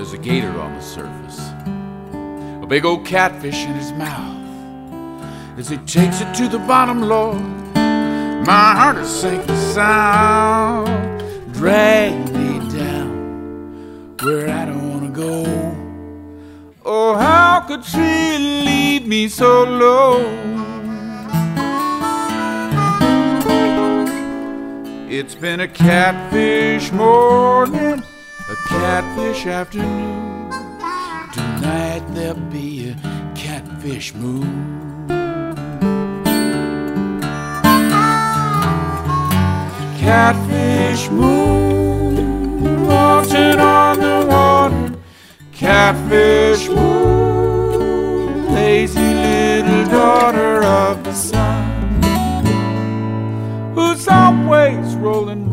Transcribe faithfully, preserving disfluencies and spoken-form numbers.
there's a gator on the surface, a big old catfish in his mouth. As he takes it to the bottom, Lord, my heart is sinking sound. Drag me down where I don't want to go. Oh, how could she leave me so low? It's been a catfish morning, a catfish afternoon. Tonight there'll be a catfish moon. Catfish moon, watching on the water. Catfish moon, lazy little daughter of the sun, who's always rolling